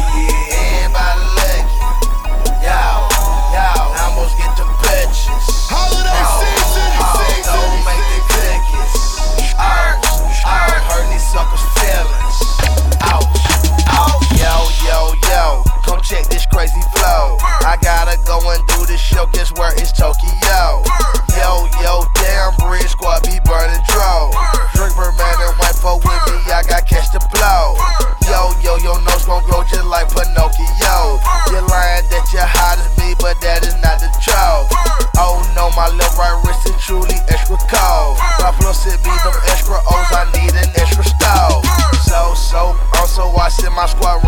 yeah. Everybody looking. Yo, Lambos get the bitches. Holiday season. Don't make the cookies. Hurt these suckers' feelings. Yo, come check this crazy flow. I gotta go and do this show, guess where it's Tokyo.